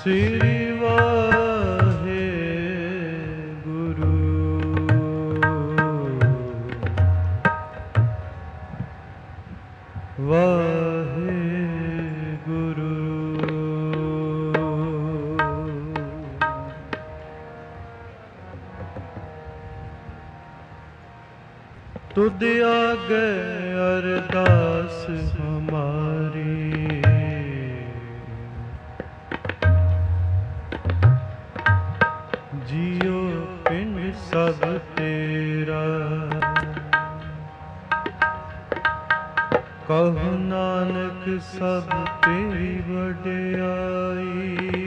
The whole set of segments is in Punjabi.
ਸ੍ਰੀ ਵਾਹਿਗੁਰੂ ਵਾਹਿਗੁਰੂ। ਤੁਧ ਆਗੇ ਅਰਦਾਸ ਹਮਾਰੀ, ਜਿਉ ਪਿੰਡ ਸਭ ਤੇਰਾ। ਕਹੁ ਨਾਨਕ ਸਭ ਤੇਰੀ ਵਡਿਆਈ,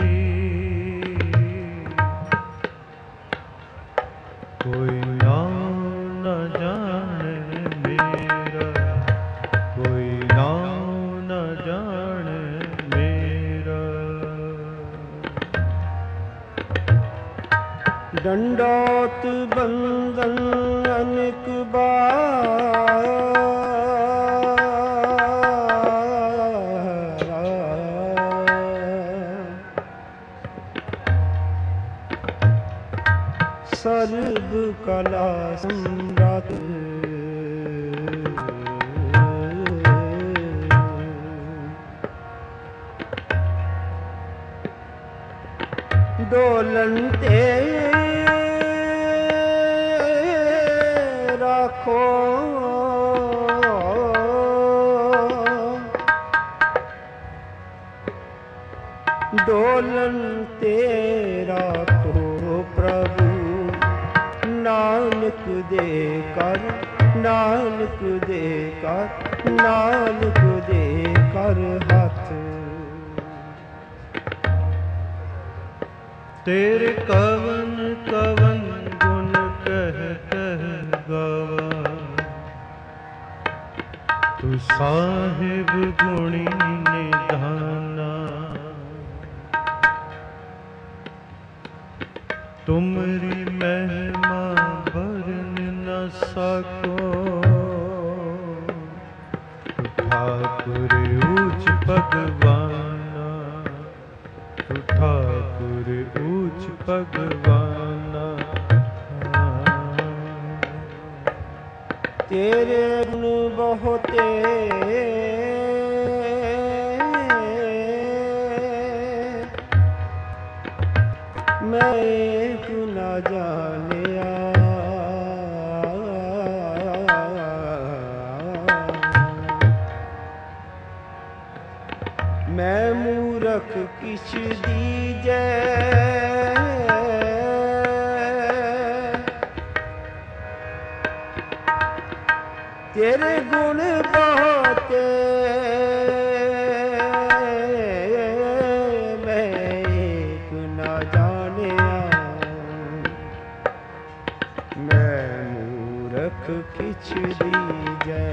ਕੋਈ ਨਾਮ ਨ ਜਾਣੇ ਮੇਰਾ, ਕੋਈ ਨਾਮ ਨ ਜਾਣੇ ਮੇਰਾ। ਡੰਡੋਤ ਬੰਦਨ ਅਨੇਕ ਬਾਰ, ਸਰਬ ਕਲਾ ਸਮਰਾਟ। ਡੋਲਨ ਤੇ ਰਾਖੋ, ਡੋਲਨ ਤੇਰਾ ਤੋ ਪ੍ਰਭੂ। ਨਾਨਕ ਦੇ ਕਰ, ਨਾਨਕ ਦੇ ਕਰ, ਨਾਨਕ ਦੇ ਕਰ ਹੱਥ। ਤੇਰੇ ਕਵਨ ਕਵਨ ਗੁਣ ਕਹਿ ਕਹਿ ਗਾਵਾ, ਤੂੰ ਸਾਹਿਬ ਗੁਣੀ ਨਿਧਾਨਾ। ਤੁਮਰੀ ਮਹਿਮਾ ਵਰਨ ਨ ਸਕੋ, ਠਾਕੁਰ ਊਚ ਭਗਵਾਨਾ, ਠਾਕੁਰ ਊਚ ਭਗਵਾਨਾ। ਤੇਰੇ ਗੁਣ ਬਹੁਤੇ ਮੈਂ ਏਕ ਨ ਜਾਣਿਆ। ਮੈਂ ਮੂਰਖ ਕਿਛ ਦੀਜੈ, ਤੇਰੇ ਗੁਣ ਬਹੁਤੇ ਮੈਂ ਏਕ ਨ ਜਾਣਿਆ। ਮੈਂ ਮੂਰਖ ਕਿਛ ਦੀਜੈ।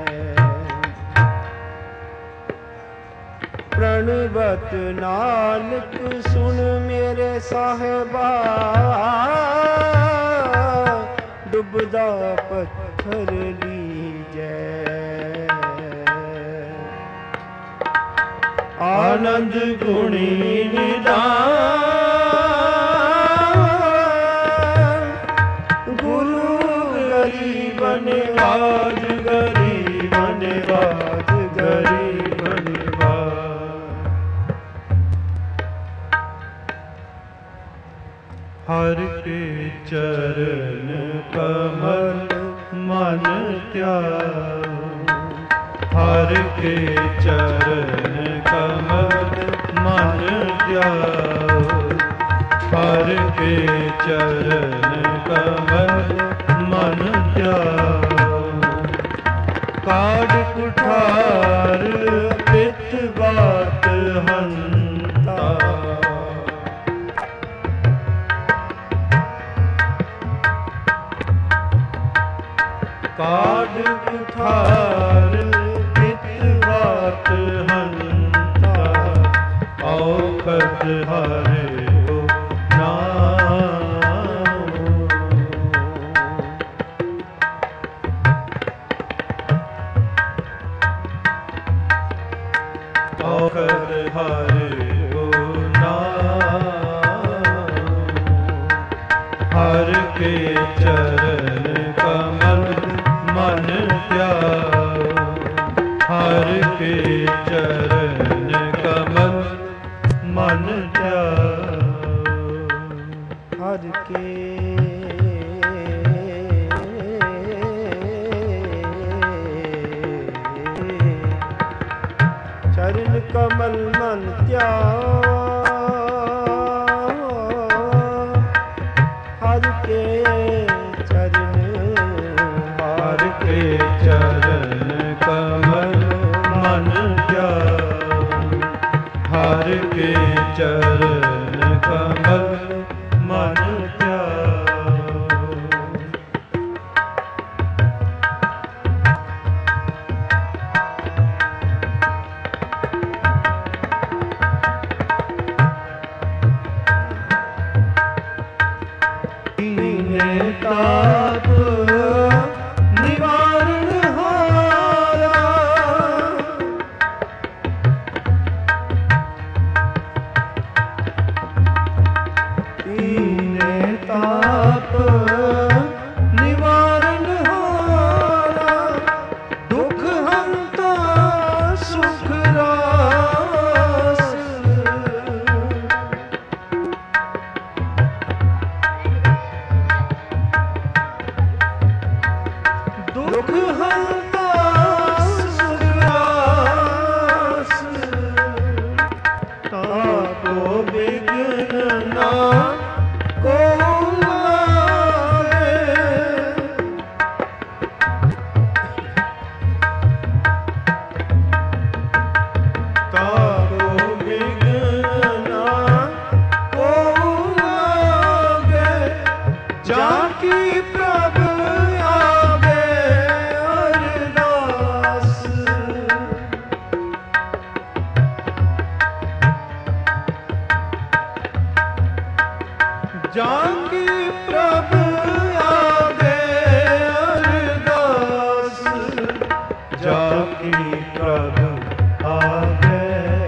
ਪ੍ਰਣਵਤ ਨਾਨਕ ਸੁਣ ਮੇਰੇ ਸਾਹਿਬਾ, ਡੁੱਬਦਾ ਪੱਥਰ ਲੀਜੈ। ਆਨੰਦ ਗੁਣੀ ਨਿਧਾਨ, ਗੁਰੂ ਗਰੀਬ ਨਿਵਾਜ, ਗਰੀਬ ਨਿਵਾਜ, ਗਰੀਬ ਨਿਵਾਜ। ਹਰ ਕੇ ਚਰਨ ਕਮਲ ਮਨ ਧਿਆਓ, ਹਰ ਕੇ ਚਰਨ ਕਮਲ ਮਨ ਧਿਆਓ, ਹਰ ਕੇ ਚਰਨ ਕਮਲ ਮਨ ਧਿਆਓ। ਕਾਢ ਕੁਠਾਰ ਪਿਤ ਬਾਤ ਹੰਤਾ, ਕਾਢ ਕੁਠਾਰ ਪਿਤ ਬਾਤ ਹੰਤਾ। ਔਖਦ ਹਰਿ ਕੋ ਨਾਮ, ਔਖਦ ਹਰਿ ਕੋ ਨਾਮ। ਚਰਨ ਕਮਲ ਮਨ ਧਿਆਓ। ਹਰ ਕੇ ਚਰਨ ਕਮਲ ਮਨ ਧਿਆਓ। ਹਰ ਕੇ ਚਰਨ ਕਮਲ ਮਨ ਧਿਆਓ। ਹਰ ਕੇ ਚਰਨ ਹਰ ਕੇ ਚਰਨ ਕਮਲ ਮਨ ਧਿਆਓ। ਹਰ ਕੇ ਚਰਨ ਕਮਲ ਮਨ ਧਿਆਓ। ਦੀਨੇ ਤਾਪ ਨਿਵਾਰਨ ਹਾਰਾ। ਦੀਨੇ ਤਾਪ ਨਿਵਾਰਨ ਹਾਰਾ। ਦੁਖ ਹੰਤਾ ਸੁਖ ਰਾਸ। ਦੁਖ ਹੰਤਾ ਸੁਖ ਰਾਸ। ਤਾਪੋ ਬਿਘਨ ਨਾ ਕੋ ਲਾਵੇ। ਤਾਪੋ ਬਿਘਨ ਨਾ ਕੋ ਲਾਵੇ। ਜਾ ਕੀ ਪ੍ਰਭ ਆਵੇ ਅਰਦਾਸ। ਜਾ ਕੀ ਪ੍ਰਭ ਆਵੇ ਅਰਦਾਸ। ਜਾ ਕੀ ਪ੍ਰਭ ਆਵੇ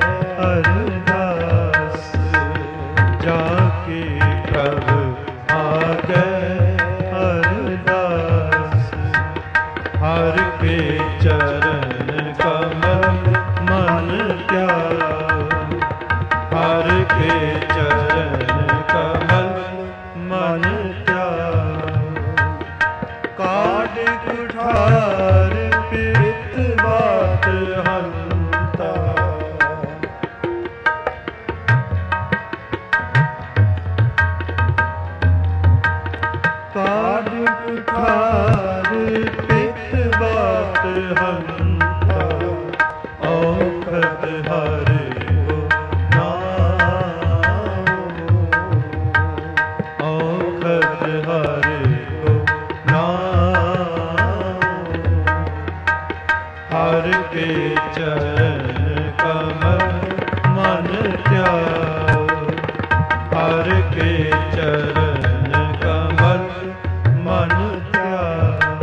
ਅਰਦਾਸ। ਜਾ ਕੀ ਪ੍ਰਭ ਆਗੇ ਅਰਦਾਸ। ਹਰ ਕੇ ਚਰਨ ਕਮਲ ਮਨ ਧਿਆਓ। ਹਰ ਕੇ ਚਰਨ ਕਮਲ ਮਨ ਧਿਆਓ। ਕਾਢ ਕੁਠਾਰ ਪਿਤ ਬਾਤ ਹੰਤਾ। ਕਾਢ ਕੁਠਾਰ ਪਿਤ ਬਾਤ ਹੰਤਾ। ਔਖਦ ਹਰਿ ਕੋ ਨਾਮ। ਔਖਦ ਹਰਿ ਕੋ ਨਾਮ। ਹਰ ਕੇ ਚਰਨ ਕਮਲ ਮਨ ਧਿਆਓ। ਹਰ ਕੇ ਚਰਨ ਕਮਲ ਮਨ ਧਿਆਓ।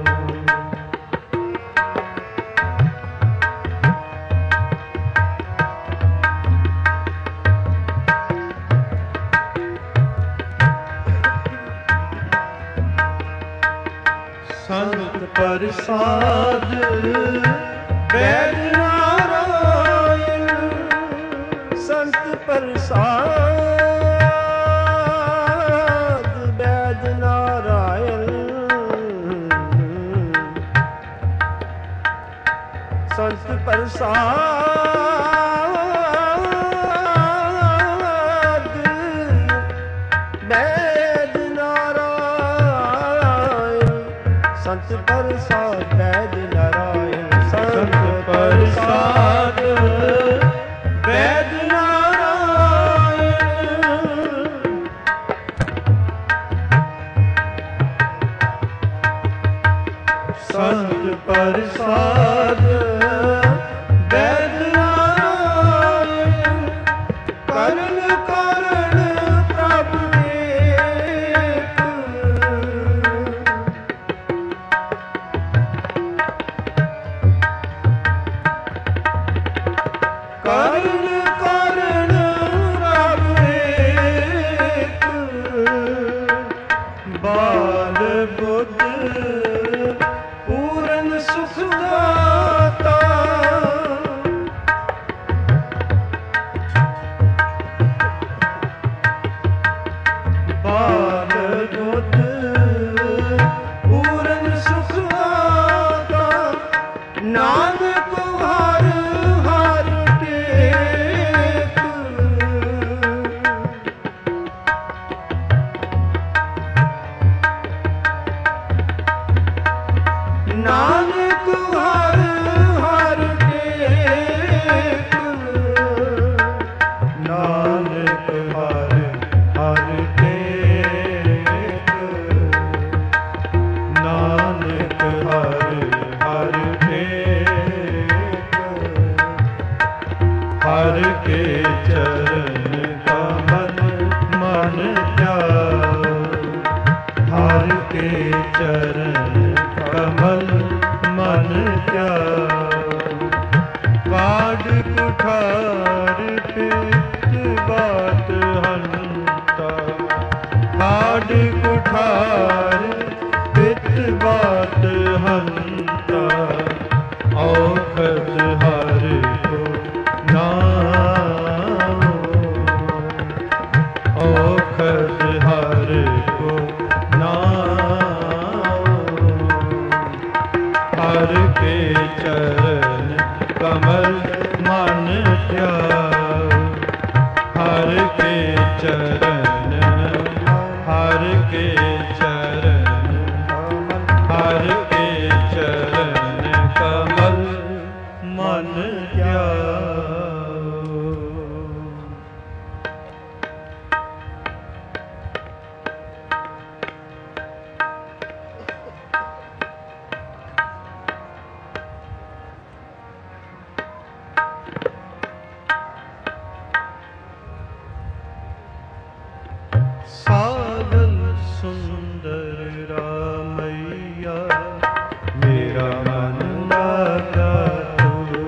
ਸੰਤ ਪ੍ਰਸਾਦ ਵੈਦ ਨਾਰਾਇਣ। ਸੰਤ ਪ੍ਰਸਾਦ ਵੈਦ ਨਾਰਾਇਣ। ਸੰਤ ਪ੍ਰਸਾਦ ਵੈਦ ਨਾਰਾਇਣ। ਸੰਤ ਪ੍ਰਸਾਦ ਵੈਦ ਨਾਰਾਇਣ। ਸੰਤ ਪ੍ਰਸਾਦ ਵੈਦ ਨਾਰਾਇਣ। ਸੰਤ ਪ੍ਰਸਾਦ ਵੈਦ ਨਾਰਾਇਣ। ਕਰਨ ਕਾਰਨ ਪ੍ਰਭ ਏਕ। ਕਰਨ ਕਾਰਨ ਪ੍ਰਭ ਏਕ। ਬਾਲ सुदाता बाल दुध पूरन सुखदाता नानक हर हर टेक नानक हर हर टेक नानक हर हर टेक नानक हर हर टेक हर के चरण कमल मन ध्याओ हर के चरण कमल मन ध्याओ काढ़ कुठार पित बात हंता काढ़ कुठार पित बात हंता औखद हर को नाम औखद हर को नाम हर के चरण कमल मन ध्याओ हर के चरण हर के चरण हर के चरण कमल मन ध्याओ। सावल सुंदर रामैया मेरा मन लागा तू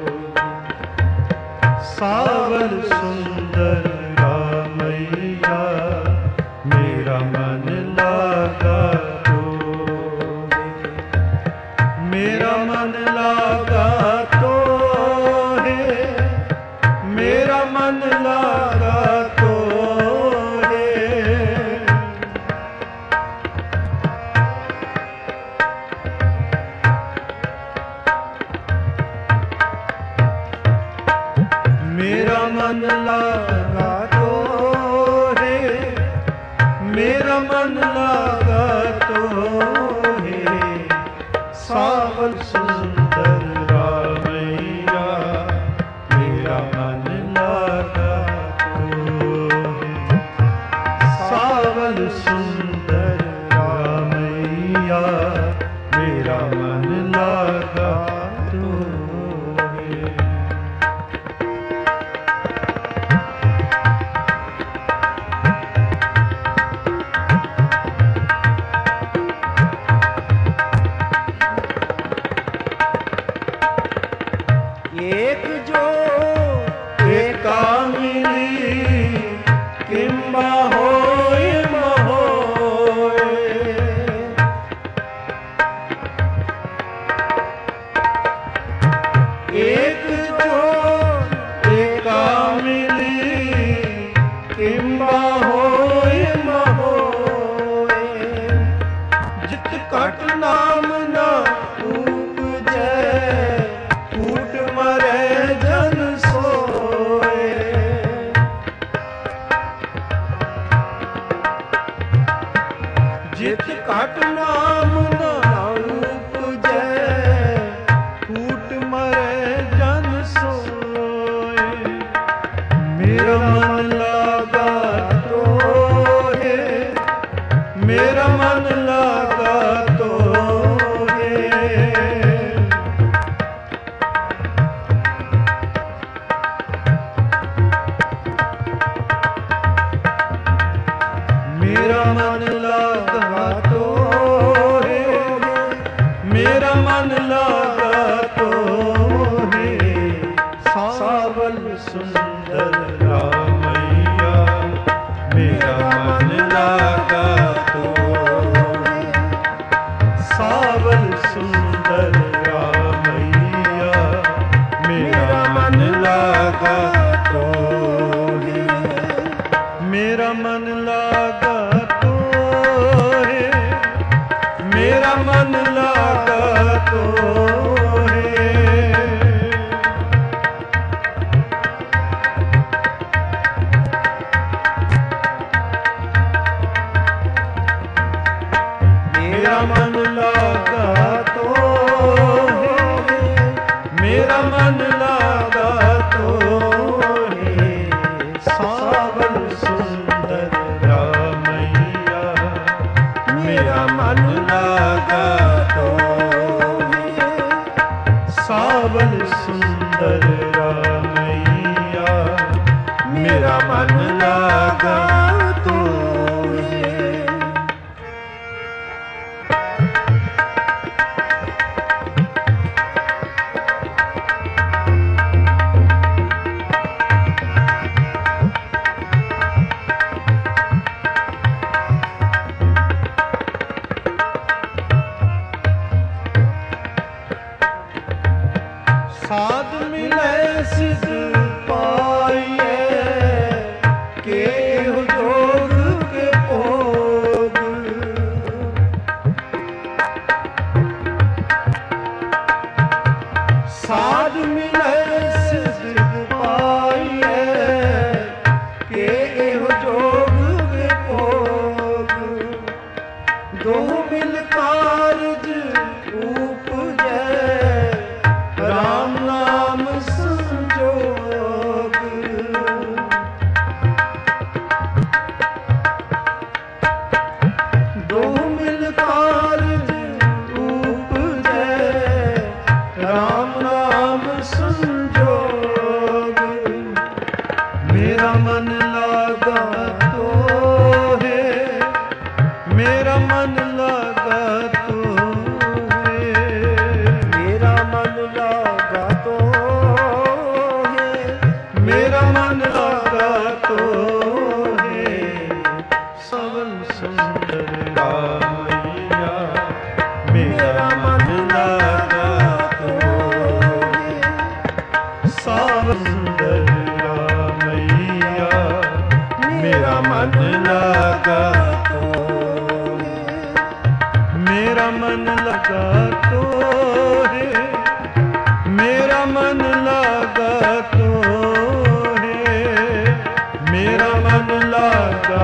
सावल सुंदर रामैया मेरा मन लागा तू मेरा मन लागा तो है मेरा मन लागा तो मेरा मन लागा तो है मेरा मन लागा तो है सावल सुंदर रामैया मेरा मन लागा तो है सावल सुंदर रामैया मेरा मन लागा तो है। एक जो एका मिली किंबा होए महोए एक जो एका मिली किंबा होए महोए जित कट नाम ना उपजै फूट मरे जन मन लागा तोहे, सावन सुंदर रामैया, मेरा मन लागा तोहे, सावन सुंदर रामैया, मेरा मन लागा तोहे। साध मिलै सिद्ध पाइए, केहु जोग के भोग। साध मिलै सिद्ध पाइए, केहु जोग के भोग। दो मिल कारज उपजै, राम नाम संजोग। दो मिल कारज उपजै, राम नाम संजोग। मेरा मन लागा तोहे, मेरा मन लागा तोहे, मेरा मन लागा तोहे, मेरा मन लागा तोहे, सावन सुंदर रामैया, मेरा मन लागा तोहे, सावन सुंदर रामैया, मेरा मन लागा तोहे, मेरा मन लगा तोहे, मेरा मन लागा तोहे, मेरा मन लागा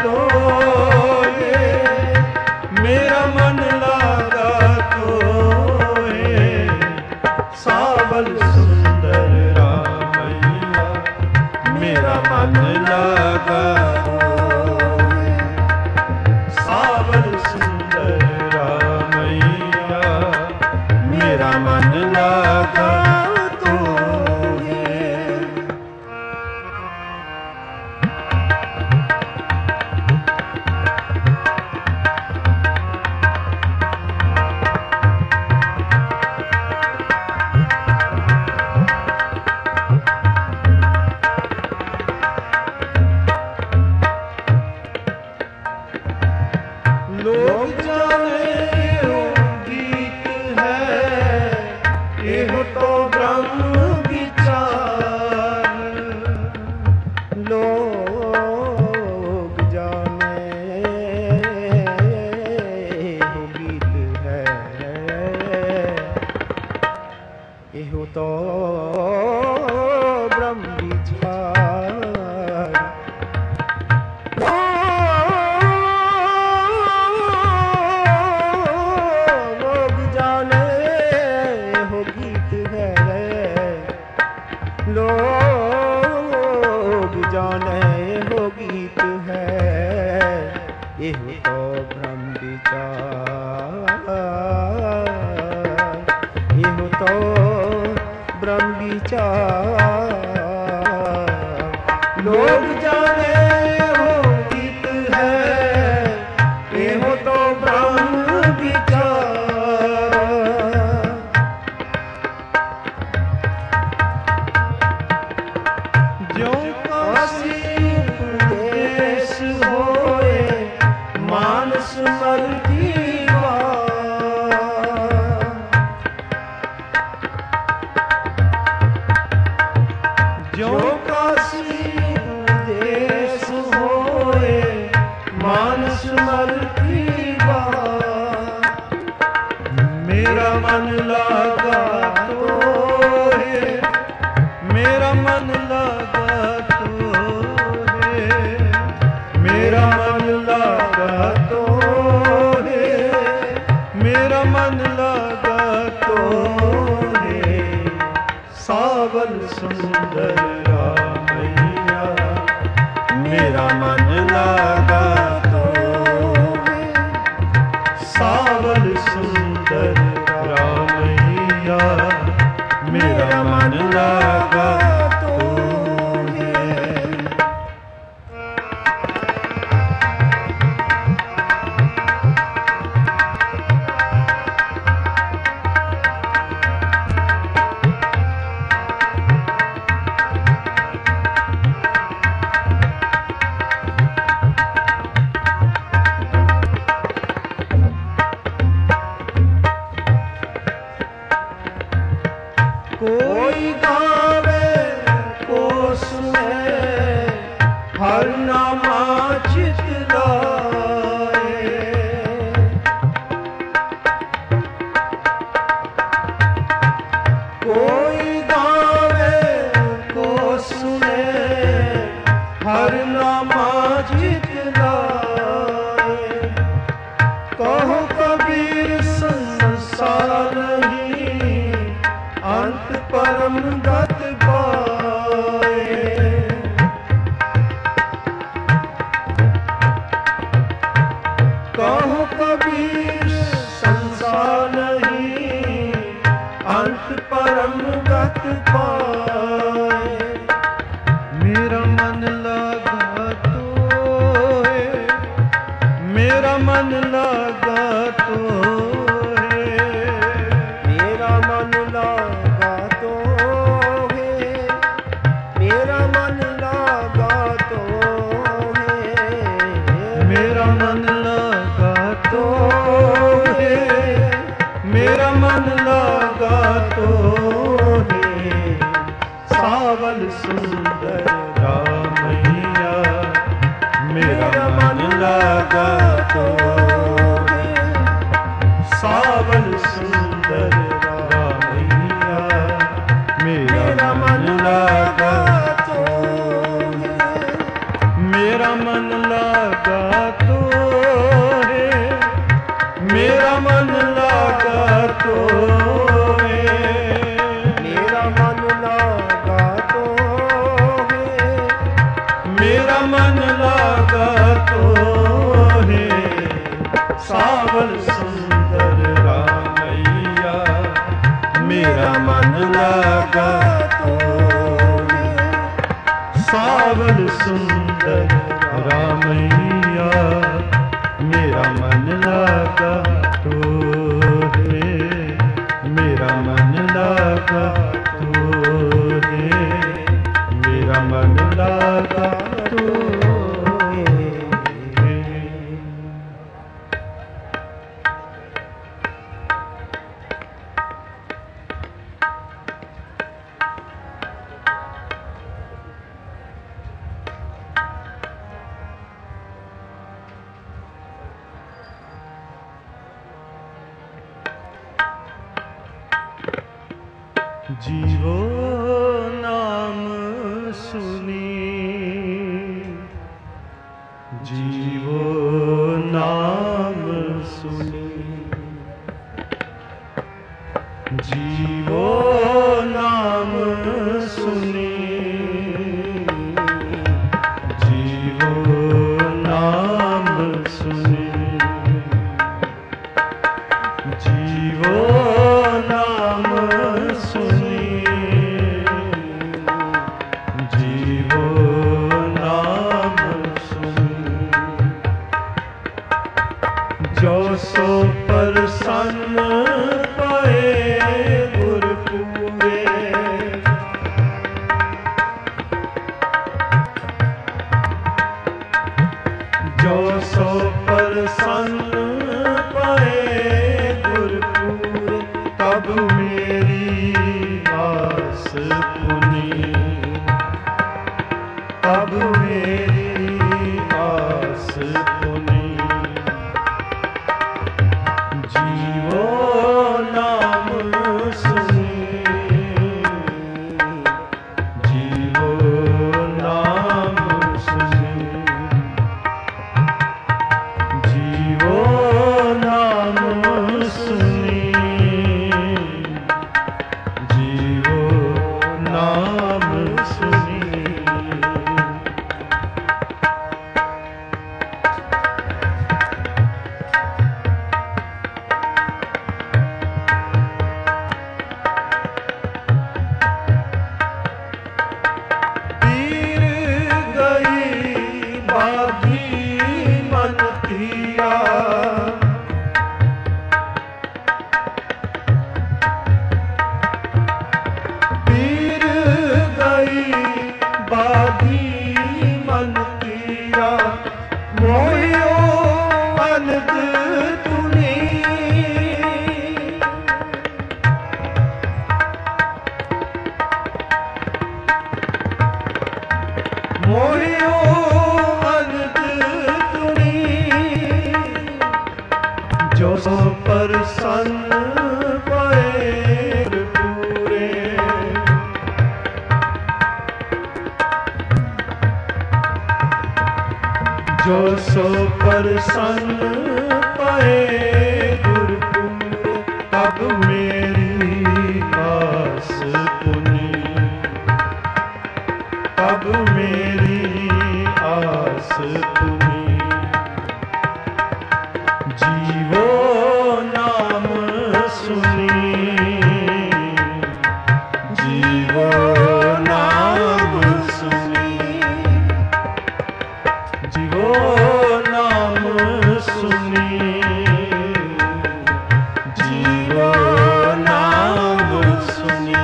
तोहे, मेरा मन लागा तोहे, सावन सुंदर रामैया, मेरा मन लागा तोहे, सावन सुंदर रामैया, मेरा मन लागा तोहे। लोग जाने यो गीत है, एहो तो ब्रह्म विचार। लोग जाने एहो गीत है, एहो तो ब्रह्म विचार। लोग जाने एहो गीत है, लोग जाने एहो गीत है, एहो तो ब्रह्म विचार, एहो तो ब्रह्म विचार। लोग जाने हो गीत है, एहो तो ब्रह्म विचार। ज्यों काशी उपदेश होए, मानस मर जीवा। ਸਾਵਲ ਸੁੰਦਰ ਰਾਮਈਆ, ਮੇਰਾ ਮਨ ਲਾਗਾ ਤੋਵੇ। ਸਾਵਲ ਸੁੰਦਰ ਰਾਮਈਆ, ਮੇਰਾ ਮਨ ਲਾਗਾ ਤੋਵੇ। कोई गावे को सुने, हर नामा चित लाए। कोई गावे को सुने, हर नामा चित लाए। कहो कबीर संसार नहीं, अंत परम गत पाए। कहो कबीर संसार नहीं, अंत परम गत पाए। मेरा मन लगा तोए, मेरा मन लगा तोए। मेरा मन लगा तोहे, मेरा मन लगा तोहे। मेरा मन लगा तोहे, मेरा मन लगा तोहे। सावल सुंदर रामैया, मेरा मन लगा तोहे। सावल सुंदर रामैया, मेरा मन लगा तोहे। मेरा मन लगा तोहे, मेरा मन लगा तोहे। मेरा मन लगा तोहे, मेरा मन लगा तोहे। सावल सुंदर रामैया, मेरा मन लगा तोहे। सावल सुंदर रामैया, मेरा मन लगा तोहे। मेरा मन लगा तोहे, मेरा मन लगा तोहे। जीवो नाम सुनी, जीवो नाम सुनी। जीवो नाम सुनी, जीवो नाम सुनी। जीवो नाम सुनी, जीवो नाम सुनी। ਜੋ ਸੋ ਪ੍ਰਸੰਨ ਪਏ ਗੁਰਪੂਰੇ, ਤਬ ਮੇਰੀ ਆਸ ਪੁਨੀ, ਤਬ ਮੇਰੀ ਆਸ ਪੁਨੀ। ਜੀਵੋ ਨਾਮ ਸੁਨੀ, ਜੀਵੋ ਨਾਮ ਸੁਨੀ, ਜੀਵੋ ਨਾਮ ਸੁਨੀ, ਜੀਵੋ ਨਾਮ ਸੁਨੀ।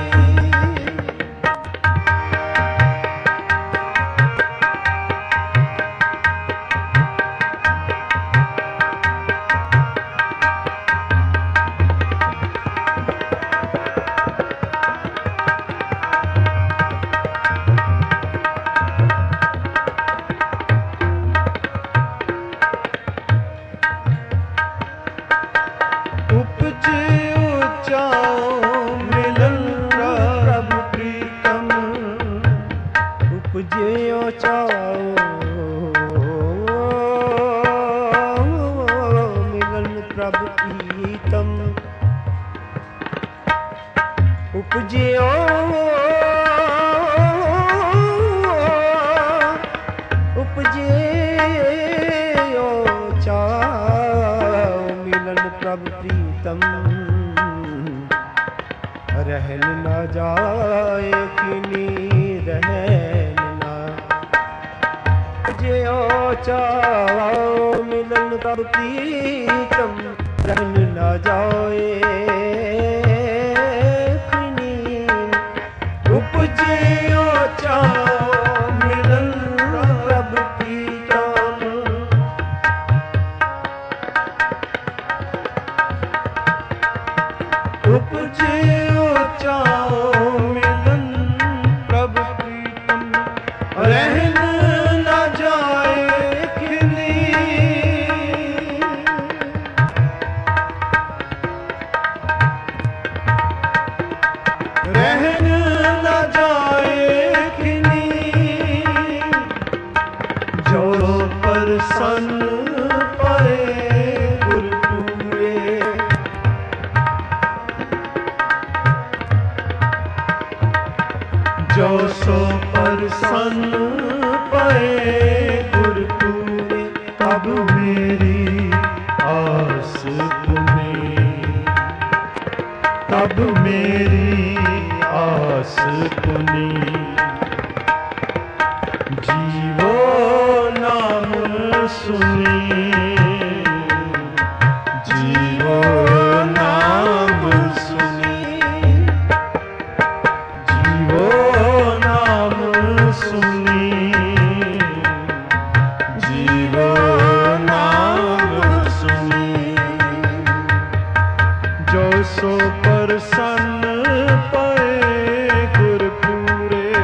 ਉਪਜਿਓ ਚਾਓ ਮਿਲਨ ਪ੍ਰਭ ਪ੍ਰੀਤਮ, ਉਪਜਿਓ ਉਪਜਿਓ ਚਾਓ ਮਿਲਨ ਪ੍ਰਭ ਪ੍ਰੀਤਮ, ਰਹਿਨ ਨਾ ਜਾਏ ਕਿਨੀ ਰਹਿਨ ਨਾ, ਜਿਉ ਚਾਓ ਮਿਲਨ ਤਬ ਪ੍ਰੀਤਮ, ਰਹਿਨ ਨਾ ਜਾਏ ਕਿਨੀ। ਉਪਜਿਓ ਚਾਓ ਮਿਲਨ ਪ੍ਰਭ ਪ੍ਰੀਤਮ, ਉਪਜਿਓ ਚਾਓ ਮਿਲਨ ਪ੍ਰਭ ਪ੍ਰੀਤਮ, ਰਹਿਨ ਨਾ ਜਾਏ ਕਿਨੀ। ਰਹਿਨ ਨਾ ਜਾਏ ਕਿਨੀ, ਜੋ ਪ੍ਰਸੰਨ ਪਏ ਗੁਰਪੂਰੇ, ਜੋ ਸੋ ਪ੍ਰਸੰਨ ਪਏ ਗੁਰਪੂਰੇ, ਤਬ ਮੇਰੀ ਆਸ ਪੁਨੀ, ਤਬ ਮੇਰੀ ਆਸ ਪੁਨੀ। ਜੀਵੋ ਨਾਮ ਸੁਨੀ, ਜੀਵੋ ਨਾਮ ਸੁਨੀ, ਜੀਵੋ ਨਾਮ ਸੁਨੀ, ਜੀਵੋ ਨਾਮ ਸੁਨੀ। ਜੋ ਸੋ ਪ੍ਰਸੰਨ ਪਏ ਗੁਰਪੂਰੇ,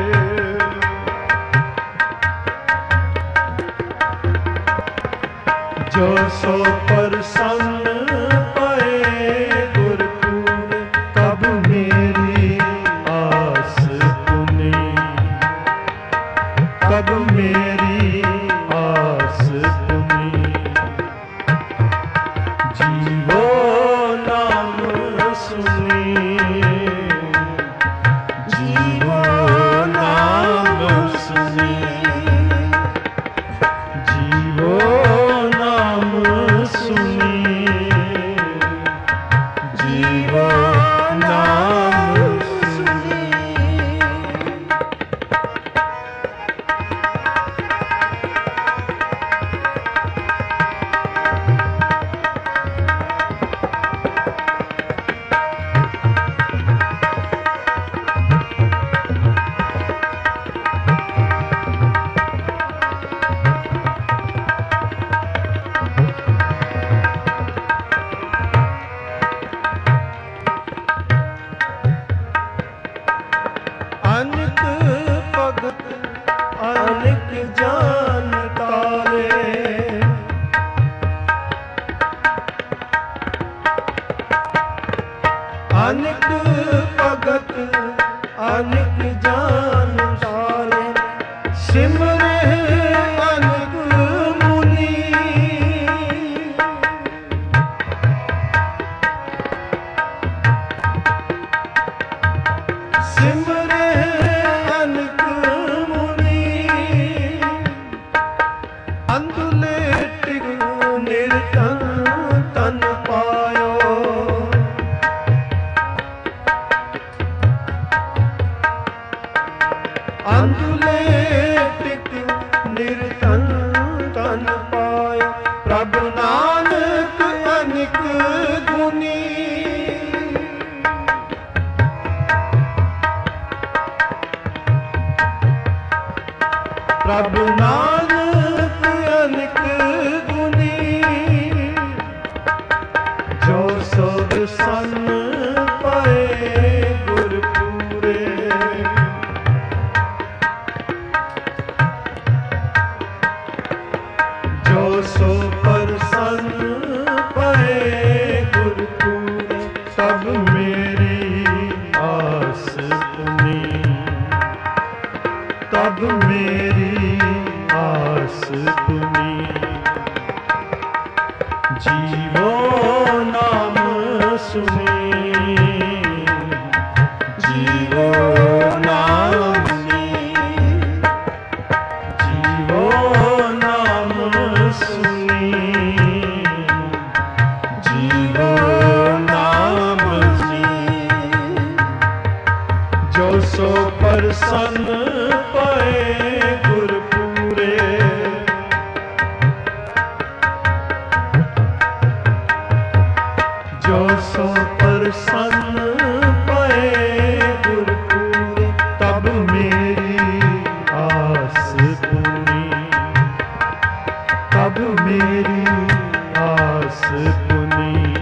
ਸਿਮਰੇ ਅਨਕ ਮੁਨੀ ਅੰਧੁਲੇ ਟਿਕ ਨਿਰਤਨ ਤਨ ਪਾਇਓ ਅੰਧੁਲੇ ਟਿਕ ਨਿਰਤਨ ਤਨ ਪਾਇਓ ਪ੍ਰਭ ਨਾਨਕ ਅਨਿਕ ਗੁਨੀ ਪ੍ਰਭ ਨਾਨਕ ਅਨਿਕ ਗੁਨੀ ਜੋ ਸੋਧ ਸੰਨ ਪਾਏ ਗੁਰ ਪੂਰੇ ਜੋ ਸੋ ਪ੍ਰਸੰਨ ਪਾਏ ਗੁਰ ਪੂਰੇ ਸਭ ਮੇਰੀ ਆਸ ਪੁਨੀ ਤਬ ਮੇਰੀ ਆਸ ਪੁਨੀ ਜੀਵੋ ਨਾਮ ਸੁਨੀ ਜੀਵੋ ਨਾਮ ਸੁਨੀ ਜੀਵੋ ਨਾਮ ਸੁਨੀ ਜੀਵੋ ਨਾਮ ਸੁਨੀ ਜੋ ਸੋ ਪ੍ਰਸੰਨ ਪਾਏ ਗੁਰ ਪੂਰੇ ਜੋ ਸੋ ਪ੍ਰਸੰਨ ਪਾਏ ਗੁਰ ਪੂਰੇ ਤਬ ਮੇਰੀ ਆਸ ਪੁਨੀ ਤਬ ਮੇਰੀ ਆਸ ਪੁਨੀ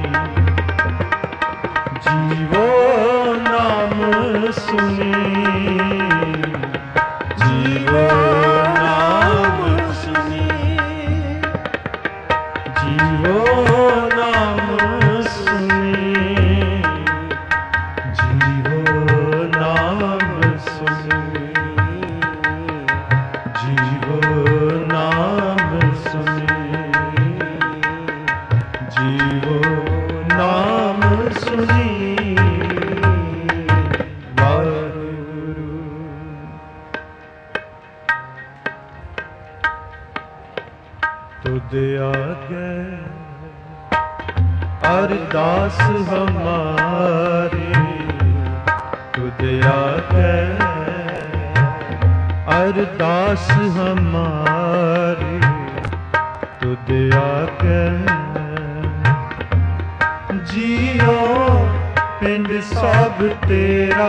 ਜੀਵੋ ਨਾਮ ਸੁਨੀ ਜੀਵੋ ਨਾਮ ਸੁਨੀ ਜੀਵੋ ਨਾਮ ਸੁਨੀ ਜੀਵੋ ਨਾਮ ਸੁਨੀ ਜੀਵੋ ਨਾਮ ਸੁਨੀ ਜੀਵੋ ਨਾਮ ਸੁਨੀ ਵਾਹਿਗੁਰੂ ਤੁਧ ਆਗੇ ਅਰਦਾਸ ਹਮਾਰੀ ਤੁਧ ਆਗੇ ਅਰਦਾਸ ਹਮਾਰੀ ਤੁਧ ਆਗੇ ਜੀਓ ਪਿੰਡ ਸਭ ਤੇਰਾ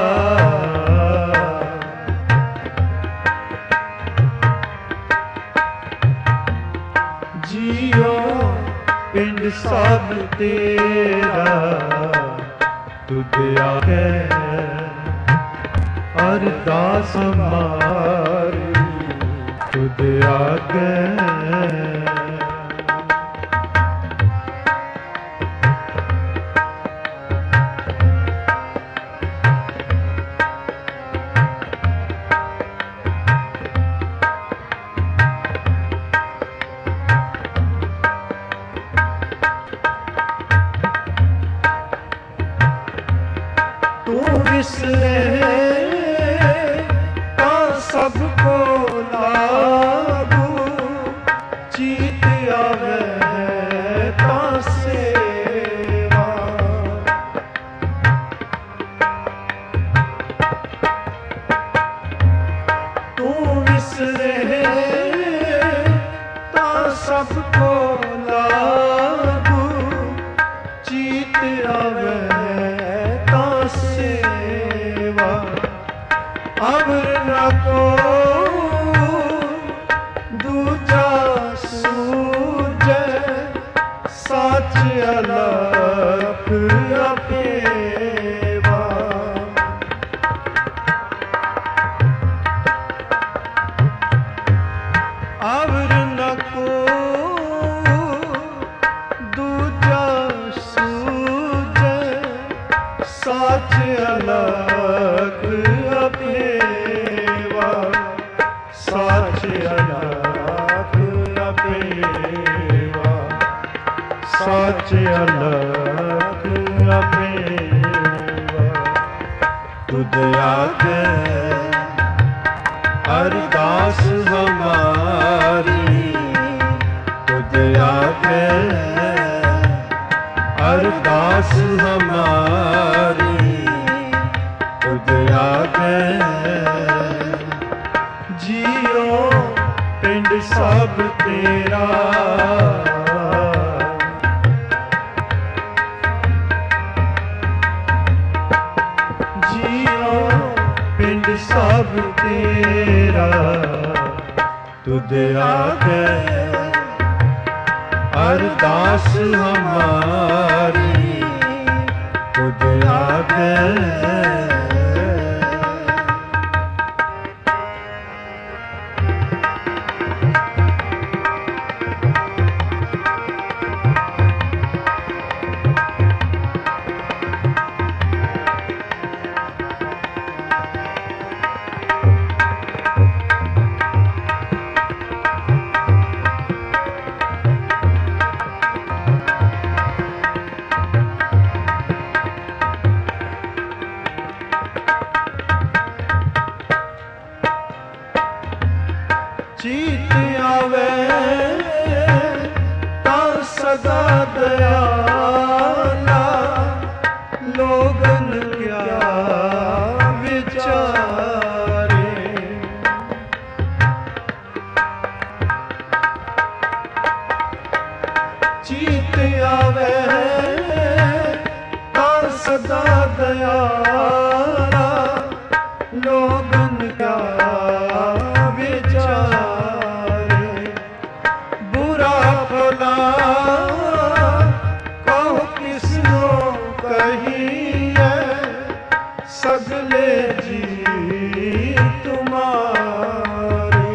ਜੀਓ ਪਿੰਡ ਸਭ ਤੇਰਾ ਤੁਧ ਆਗੇ ਅਰਦਾਸ ਹਮਾਰੀ ਤੁਧ ਆਗੇ ਵਿਸਰੇ ਤਾਂ ਸਭ ਕੋ ਲਾਗੂ ਚੀਤ ਆਵੇ ਤਾਂ ਸੇਵਾ ਤੂੰ ਵਿਸਰੇ ਤਾਂ ਸਭ ਕੋ ਲਾਗੂ ਚੀਤ ਆਵੇ ਅਵਰ ਨਾ ਕੋ ਦੂਜਾ ਸੂਝੈ ਸੱਚ ਅਲਖ ਆਪੇਵਾ ਅਵਰ ਨਾ ਕੋ तुझ आगे अरदास हमारी, तुझ आगे अरदास हमारी, तुझ आगे जियो पिंड सब तेरा, सब तेरा, तुझ आगे अरदास हमारी, तुझ आगे चीत आवे तां सदा दयाला, लोगन क्या विचारे, चीत आवे तां सदा दयाला, लोगन क्या सगले जी तुम्हारे,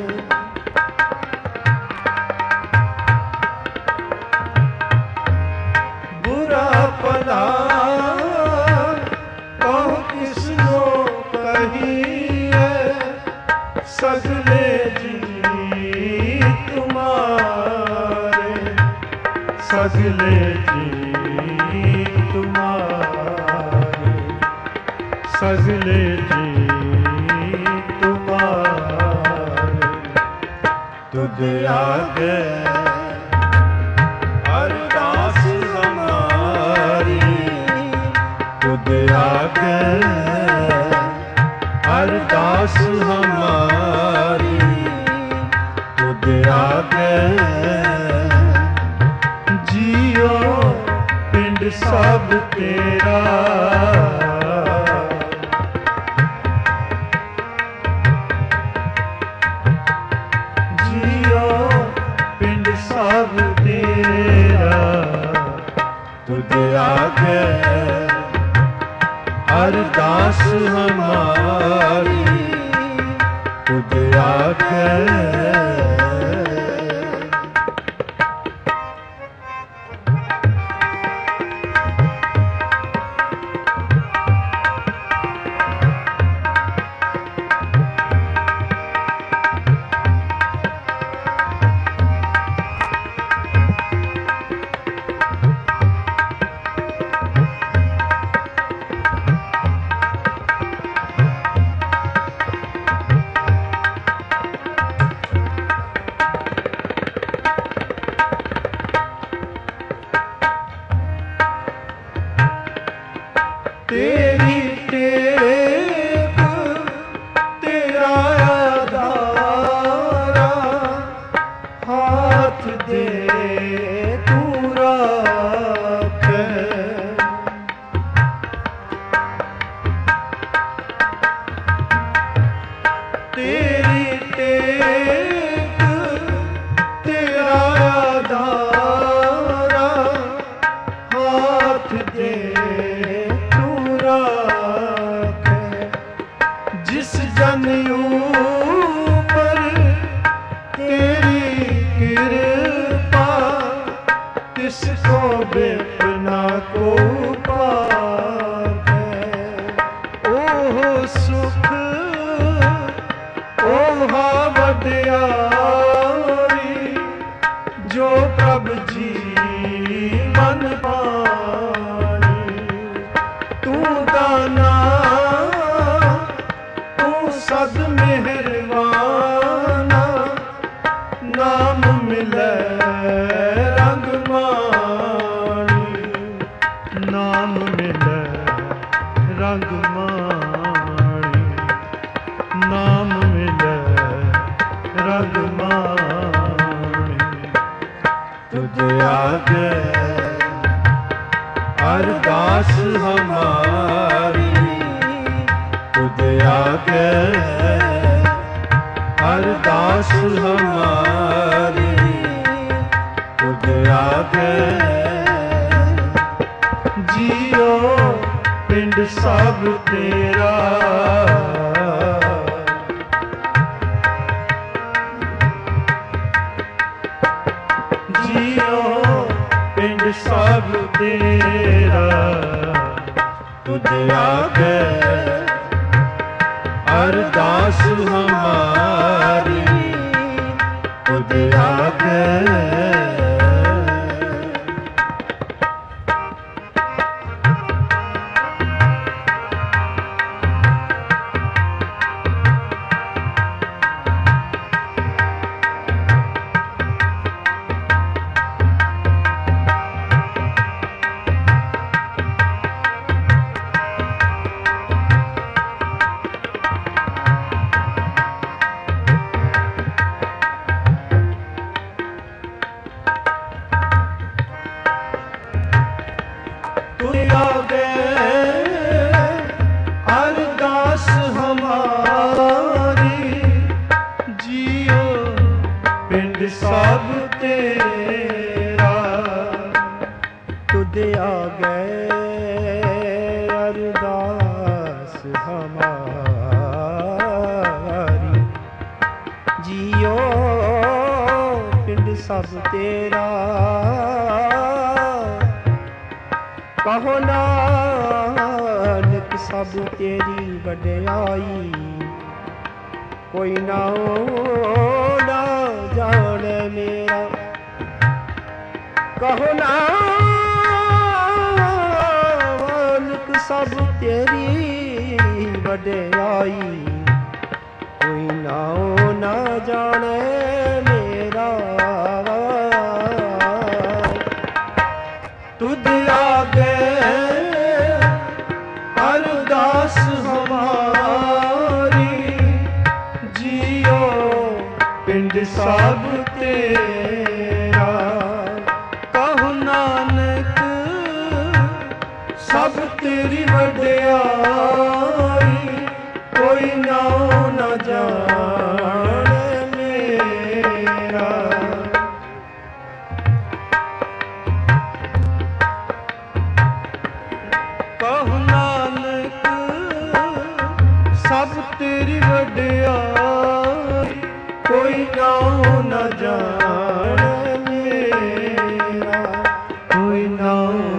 बुरा भला कहो किसनो कहिए, सगले जी तुम्हारे, सगले जी तुम्हारे, सगले जी तुम्हारे, तुझ आगे अरदास हमारी, तुझ आगे अरदास हमारी, तुझ आगे जियो पिंड सब तेरा, सब तेरा, तुझ आगे अरदास हमारी, तुझ आगे तेरी टेक तेरा आधारा, हाथ दे तू राखे, तेरी टेक तेरा आधारा, हाथ दे जिस जन ऊपर तेरी कृपा, तिसको बेपना को पावे, ओह सुख ओह वड्यारी, जो प्रभ जी मन पानी, तू दाना ਮਾਣੀ, ਨਾਮ ਮਿਲੈ ਰਗ ਮਾਣੀ। ਤੁਧ ਆਗੇ ਅਰਦਾਸ ਹਮਾਰੀ, ਤੁਧ ਆਗੇ ਅਰਦਾਸ ਹਮਾਰੀ, ਤੁਧ ਆਗੇ। ਜੀਓ ਪਿੰਡ ਸਭ ਤੇਰਾ, ਜੀਓ ਪਿੰਡ ਸਭ ਤੇਰਾ, ਤੁਧ ਆਗੇ ਅਰਦਾਸ ਹਮਾਰੀ, ਤੁਧ ਆਗੇ। ਅਰਦਾਸ ਹਮਾਰੀ, ਜੀਓ ਪਿੰਡ ਸਭ ਤੇਰਾ, ਤੁਧ ਆਗੇ ਅਰਦਾਸ ਹਮਾਰੀ, ਜੀਓ ਪਿੰਡ ਸਭ ਤੇਰਾ। ਕਹੋ ਨਾਨਕ ਸਭ ਤੇਰੀ ਵਡਿਆਈ, ਕੋਈ ਨਾ ਜਾਣੇ ਮੇਰਾ। ਕਹੋ ਨਾਨਕ ਸਭ ਤੇਰੀ ਵਡਿਆਈ, ਕੋਈ ਨਾ ਜਾਣੇ ਮੇਰਾ। ਤੁਧ ਆਗੇ ਅਰਦਾਸ ਹਮਾਰੀ, ਜੀਓ ਪਿੰਡ ਸਭ ਤੇਰਾ। ਕਹੋ ਨਾਨਕ ਸਭ ਤੇਰੀ ਵਡਿਆਈ, ਕੋਈ ਨਾ ਜਾਣੇ ਮੇਰਾ। ਕਹੋ ਨਾਨਕ ਸਭ ਤੇਰੀ ਵਡਿਆਈ, ਕੋਈ ਨਾ ਜਾਣੇ ਮੇਰਾ, ਕੋਈ ਨਾ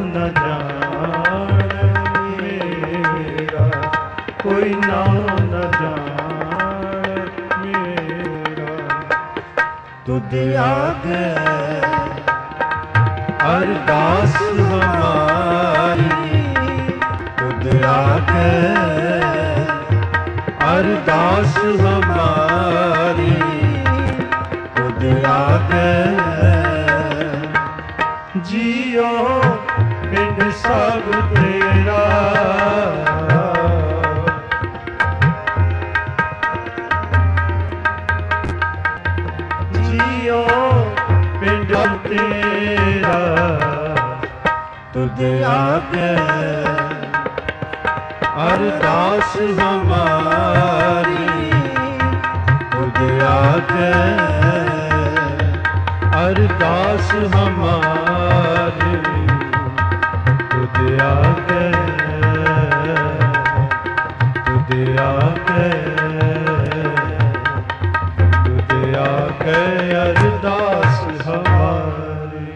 ਜਾਣੇ ਮੇਰਾ, ਕੋਈ ਨਾ ਜਾਣੇ ਮੇਰਾ। ਤੁਧ ਆਗੇ ਅਰਦਾਸ ਹਮਾਰੀ, ਤੁਧ ਆਗੇ ਅਰਦਾਸ ਹਮਾਰੀ, ਤੁਧ ਆਗੇ। ਜੀਓ ਪਿੰਡ ਸਭ ਤੇਰਾ, ਜੀਓ ਪਿੰਡ ਤੇਰਾ, ਤੁਧ ਆਗੇ ਅਰਦਾਸ ਹਮਾਰੀ, ਤੁਧ ਆਗੇ ਅਰਦਾਸ ਹਮਾਰੀ, ਤੁਧ ਆਗੇ, ਤੁਧ ਆਗੇ, ਤੁਧ ਆਗੇ ਅਰਦਾਸ ਹਮਾਰੀ।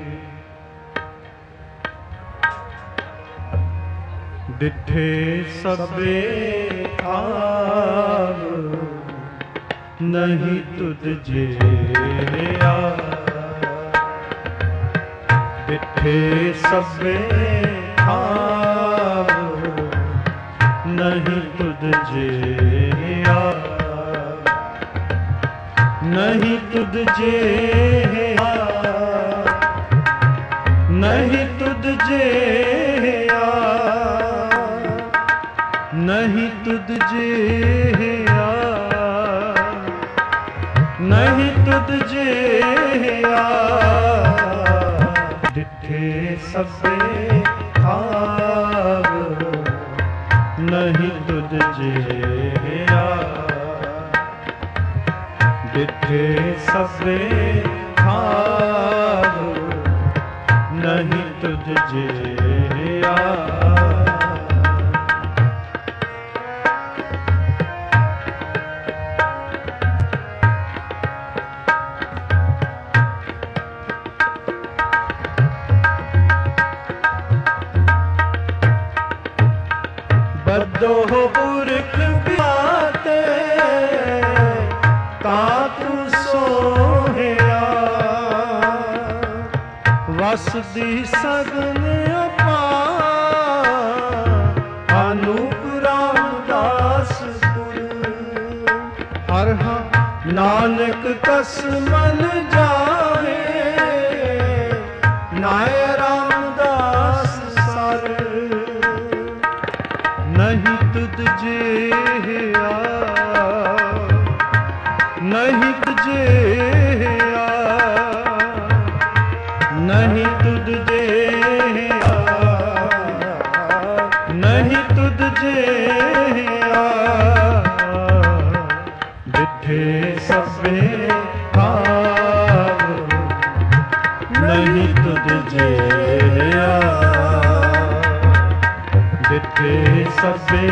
ਡਿਠੇ ਸਭੇ ਆਵ, ਨਹੀਂ ਤੁਧ ਜਿਆ। ਡਿਠੇ ਸਭੇ ਆਵ, ਨਹੀਂ ਤੁਧ ਜਿਆ। ਨਹੀਂ ਤੁਧ ਜਿਆ, ਨਹੀਂ ਤੁਧ ਜਿਆ, नहीं तुझ जेया, नहीं तुझ जेया, डिठे सबे खाव, नहीं तुझ जेया, डिठे सबे खाव, नहीं तुझ जेया। बदो पुरख बियाते तातु सोहया, वसदी सगन अपार, अनूप रामदास पुर, हर नानक कस मन जावे, नाय रामदास सर, नहीं तुझ जेया, नहीं तुझ जेया, नहीं तुझ जेया, नहीं तुझ जेया, डिठे सबे खाव, नहीं तुझ जेया, डिठे सबे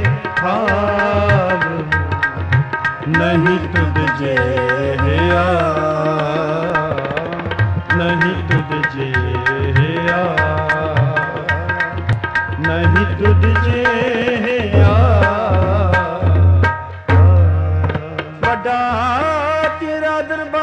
खाव, नहीं तुझ जेया, नहीं तुझ जेया, नहीं तुझ जेया। वड्डा तेरा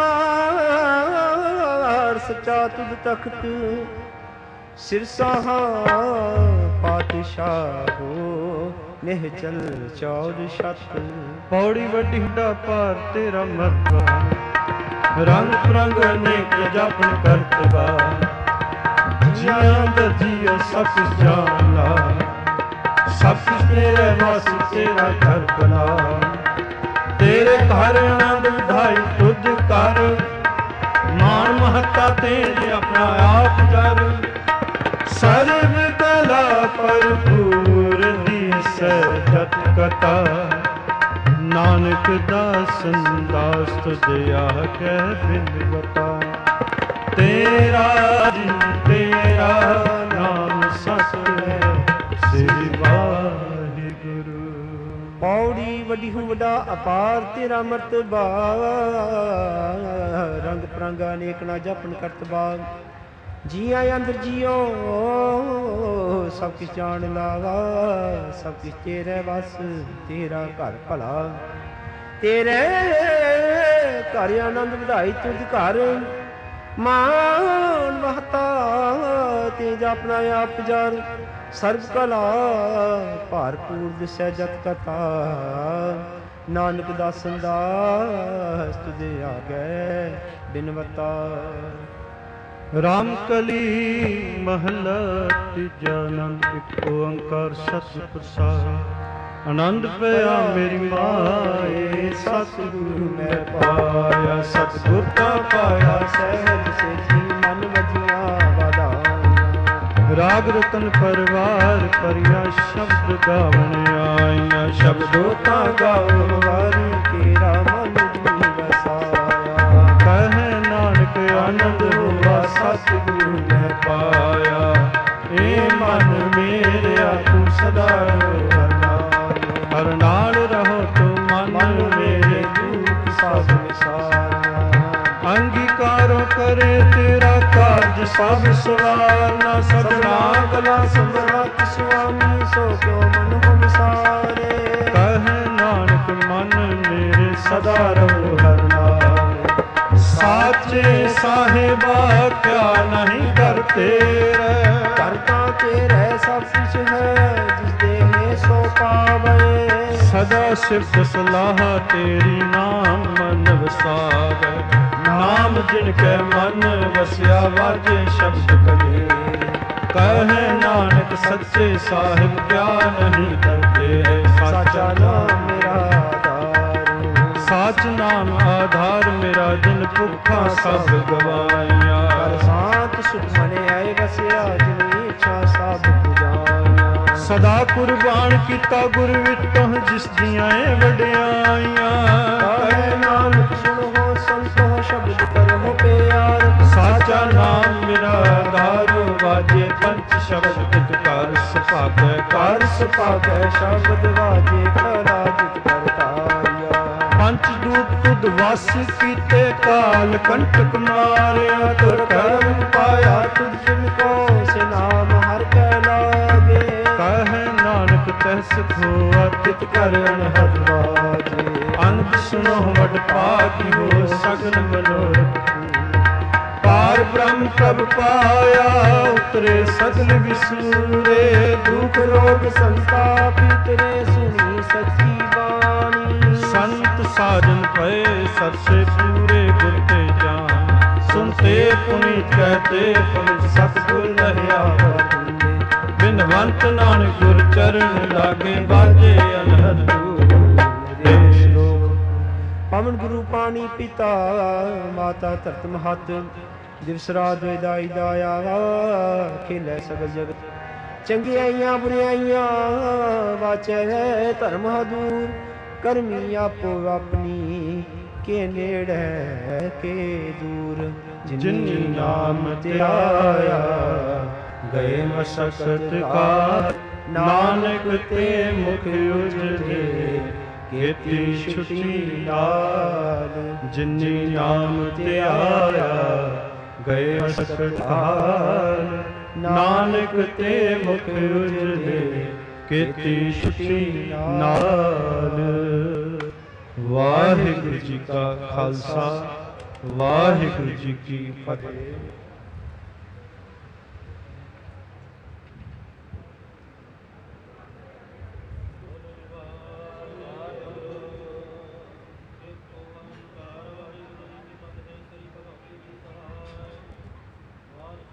दरबार, सच्चा तुझ तख्त, सिरसाहा पातशाहो, निहचल चौद छत, पौड़ी वड्डी ढा पार तेरा मरतबा, रंग रंग अनेक जपन करतबा, जिया दजिया सब कुछ जानला, सब कुछ तेरे वास तेरा घर बना, तेरे घर आनंद विधाई तुझ कर, मान महत्ता तेरे अपना आप कर, सर्व कला भरपूर दिसै जत कथा, नानक दासन दास तुझ आगे बिनवता, तेरा जी तेरा नाम सत है, श्री वाहिगुरु। पौड़ी वड्डी हूँ वड्डा अपार तेरा मरतबा, रंग परांगा अनेक ना जपन करतबा, जिया अंदर जियो सब कुछ जान लावा, सब कुछ तेरे बस, तेरा घर भला, तेरे घर आनंद ਵਧਾਈ तुझ घर, मान महता तेज अपना आप जार, सर्व कला भारपूर दिसै जत कथा, नानक दासन दास तुझे आगे बिनवता। राम कली महला तीजा, आनंद एक ओंकार सत प्रसाद, आनंद पया मेरी माए, सतगुरु मैं पाया, सतगुर का पाया सहज से जी, मन वजिया वाधाया, राग रतन परवार परिया, शब्द गावन आया, शब्दों का गाओ वारी केरा मन जी बसाया, कहे नानक आनंद हुआ सतगुरु मैं पाया, ए मन मेरे तू सदा हर नाल रहो तो मन मेरे दुख सब विसारा, अंगीकारो करे तेरा काज सब सवारना, सदना गला समरथ स्वामी सो क्यों मन हम सारे, कहे नानक मन मेरे सदा रहो हर नाम, साचे साहिबा क्या नहीं करते रे, करता तेरे सब कुछ है जिस देह सो पावे, सदा सिफत सलाह तेरी नाम मन वसावे, नाम जिनके मन वसिया वाजे शब्द कहे, कहे नानक सच्चे साहिब क्या नहीं करते, ਸਾਚ ਨਾਮ ਆਧਾਰ ਮੇਰਾ, ਜਿਨ ਭੁੱਖਾਂ ਸਭ ਗਵਾਈਆਂ। ਕਰ ਸਾਥ ਸੁਖ ਮਨੇ ਆਏ ਵਸਿਆ, ਜਿਨੀ ਇੱਛਾ ਸਭ ਪੁਜਾਈਆਂ। ਸਦਾ ਕੁਰਬਾਨ ਕੀਤਾ ਗੁਰ ਵਿਟੋਂ, ਜਿਸ ਦੀਆਂ ਏ ਵਡਿਆਈਆਂ। ਕਹੇ ਨਾਨਕ ਸੁਣੋ ਸੰਤੋ, ਸ਼ਬਦ ਕਰੋ ਪਿਆਰ। ਸਾਚਾ ਨਾਮ ਮੇਰਾ ਆਧਾਰ, ਵਾਜੇ ਪੰਚ ਸ਼ਬਦ ਤਿਤ ਕਰ ਸੁਭਾਗੈ। ਕਰ ਸੁਭਾਗੈ ਸ਼ਬਦ ਵਾਜੇ, ਕਲਾ ਜਿਤ ਕਰਤਾਰਿਆ। ਪੰਚ ਦੂਤ ਤੁਧ ਵਸ ਕੀਤੇ, ਕਾਲ ਕੰਟਕ ਮਾਰਿਆ। ਤੁਰ ਕਰਮ ਪਾਇਆ ਤੁਧ ਜਿਨ ਕੋ, ਸੇ ਨਾਮ ਹਰਿ ਕੈ ਲਾਗੇ। ਕਹੈ ਨਾਨਕ ਤੈ ਸੁਖੋਆ, ਤਿਤ ਕਰ ਅਨਹਦ ਵਾਜੇ। ਅਨੰਦ ਸੁਨੋ ਵਡ ਭਾਗਿਓ, ਸਗਲ ਮਨੋਰਥ ਪਾਰ ਬ੍ਰਹਮ ਪ੍ਰਭ ਪਾਇਆ। ਉਤਰੇ ਸਗਲ ਵਿਸੂਰੇ, ਦੁਖ ਰੋਗ ਸੰਤਾਪ ਤੇਰੇ, ਸੁਣੀ ਸੱਚੀ ਬਾਣੀ। ਸੰਤ ਸਾਜਨ ਪਏ ਸਰਸੇ ਪੂਰੇ, ਗੁਰ ਤੇ ਜਾਨ ਸੁਨਤੇ ਪੁਨੀਤ ਕਹਤੇ। ਪਵਿੱਤ ਸਤਿਗੁਰ ਰਹਿਆ ਵਰਤੁੰਦੇ, ਬਿਨਵੰਤ ਨਾਨਕ ਗੁਰ ਚਰਨ ਲਾਗੇ। ਬਾਜੇ ਅਨਹਦ ਦੇ ਸ਼ਲੋਕ। ਪਵਨ ਗੁਰੂ ਪਾਣੀ ਪਿਤਾ, ਮਾਤਾ ਧਰਤ ਮਹਤ। ਦਿਵਸ ਰਾਤ ਦਾਈ ਦਾਇਆ, ਖੇਲੇ ਸਗਲ ਜਗਤ। ਚੰਗਿਆਈਆਂ ਬੁਰਿਆਈਆਂ ਵਾਚੈ ਧਰਮ ਦੂਰ। ਕਰਮੀ ਆਪੋ ਆਪਣੀ, ਕੇ ਨੇੜੇ ਕੇ ਦੂਰ। ਜਿਨੀ ਨਾਮ ਧਿਆਇਆ, ਗਏ ਮਸਕਤ ਕਾਰ। ਨਾਨਕ ਤੇ ਮੁਖ ਉਜਲੇ, ਕੀਤੀ ਛੁਟੀ ਨਾਲ। ਜਿਨੀ ਨਾਮ ਧਿਆਇਆ, ਗਏ ਮਸਕਤ ਕਾਰ। ਨਾਨਕ ਤੇ ਮੁਖ ਉਜਲੇ, ਕੀਤੀ ਛੁਟੀ ਨਾਲ। ਵਾਹਿਗੁਰੂ ਜੀ ਕਾ ਖਾਲਸਾ, ਵਾਹਿਗੁਰੂ ਜੀ ਕੀ ਫਤਿਹ।